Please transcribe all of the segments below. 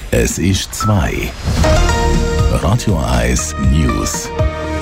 Es ist 2. Radio 1 News.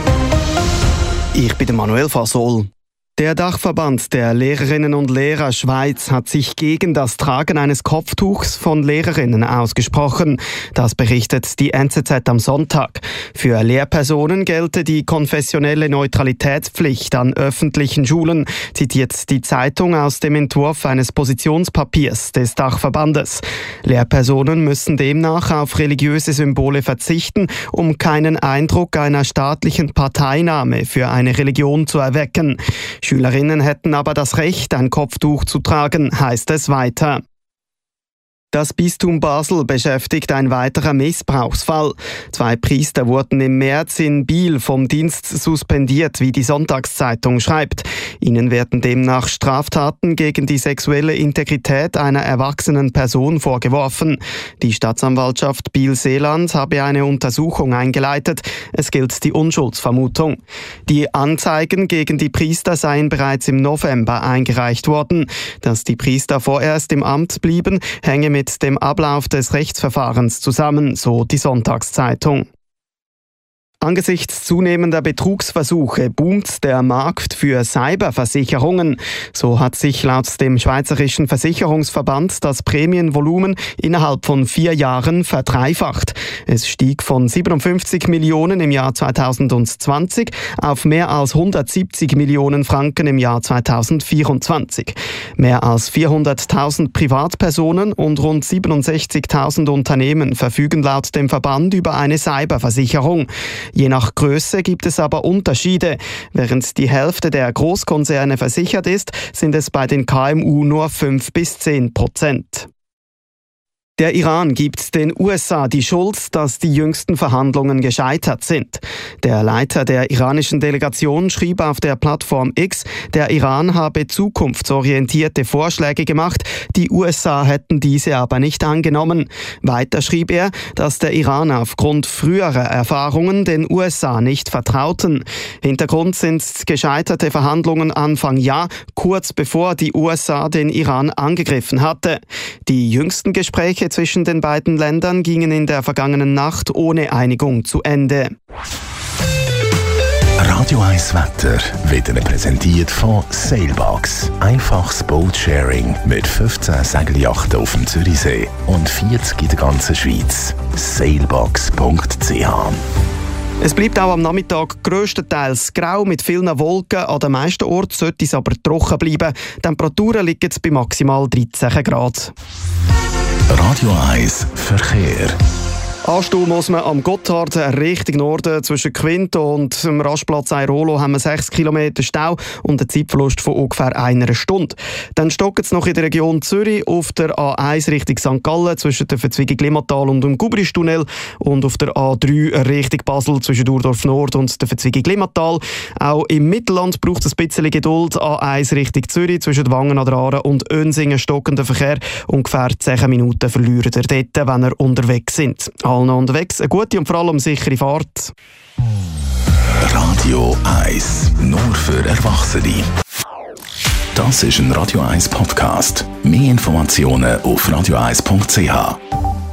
Ich bin Manuel Fasol. Der Dachverband der Lehrerinnen und Lehrer Schweiz hat sich gegen das Tragen eines Kopftuchs von Lehrerinnen ausgesprochen. Das berichtet die NZZ am Sonntag. Für Lehrpersonen gelte die konfessionelle Neutralitätspflicht an öffentlichen Schulen, zitiert die Zeitung aus dem Entwurf eines Positionspapiers des Dachverbandes. Lehrpersonen müssen demnach auf religiöse Symbole verzichten, um keinen Eindruck einer staatlichen Parteinahme für eine Religion zu erwecken. Schülerinnen hätten aber das Recht, ein Kopftuch zu tragen, heißt es weiter. Das Bistum Basel beschäftigt ein weiterer Missbrauchsfall. 2 Priester wurden im März in Biel vom Dienst suspendiert, wie die Sonntagszeitung schreibt. Ihnen werden demnach Straftaten gegen die sexuelle Integrität einer erwachsenen Person vorgeworfen. Die Staatsanwaltschaft Biel-Seeland habe eine Untersuchung eingeleitet. Es gilt die Unschuldsvermutung. Die Anzeigen gegen die Priester seien bereits im November eingereicht worden. Dass die Priester vorerst im Amt blieben, hänge mit dem Ablauf des Rechtsverfahrens zusammen, so die Sonntagszeitung. Angesichts zunehmender Betrugsversuche boomt der Markt für Cyberversicherungen. So hat sich laut dem Schweizerischen Versicherungsverband das Prämienvolumen innerhalb von 4 Jahren verdreifacht. Es stieg von 57 Millionen im Jahr 2020 auf mehr als 170 Millionen Franken im Jahr 2024. Mehr als 400.000 Privatpersonen und rund 67.000 Unternehmen verfügen laut dem Verband über eine Cyberversicherung. Je nach Größe gibt es aber Unterschiede. Während die Hälfte der Großkonzerne versichert ist, sind es bei den KMU nur 5-10%. Der Iran gibt den USA die Schuld, dass die jüngsten Verhandlungen gescheitert sind. Der Leiter der iranischen Delegation schrieb auf der Plattform X, der Iran habe zukunftsorientierte Vorschläge gemacht, die USA hätten diese aber nicht angenommen. Weiter schrieb er, dass der Iran aufgrund früherer Erfahrungen den USA nicht vertrauten. Hintergrund sind gescheiterte Verhandlungen Anfang Jahr, kurz bevor die USA den Iran angegriffen hatte. Die jüngsten Gespräche zwischen den beiden Ländern gingen in der vergangenen Nacht ohne Einigung zu Ende. Radio 1 Wetter wird Ihnen präsentiert von Sailbox. Einfaches Boatsharing mit 15 Segelyachten auf dem Zürichsee und 40 in der ganzen Schweiz. Sailbox.ch. Es bleibt auch am Nachmittag grösstenteils grau mit vielen Wolken. An den meisten Orten sollte es aber trocken bleiben. Die Temperaturen liegen bei maximal 13 Grad. Radio 1 Verkehr. Anstehen muss man am Gotthard Richtung Norden. Zwischen Quinto und dem Rastplatz Airolo haben wir 6 Kilometer Stau und einen Zeitverlust von ungefähr 1 Stunde. Dann stockt es noch in der Region Zürich auf der A1 Richtung St. Gallen zwischen der Verzweigung Limmatal und dem Gubristunnel und auf der A3 Richtung Basel zwischen Durdorf Nord und der Verzweigung Limmatal. Auch im Mittelland braucht es ein bisschen Geduld. A1 Richtung Zürich zwischen Wangen an der Aare und Önsingen stockender Verkehr. Ungefähr 10 Minuten verliert ihr dort, wenn ihr unterwegs sind. Allen unterwegs eine gute und vor allem sichere Fahrt. Radio 1, nur für Erwachsene. Das ist ein Radio 1 Podcast. Mehr Informationen auf radio1.ch.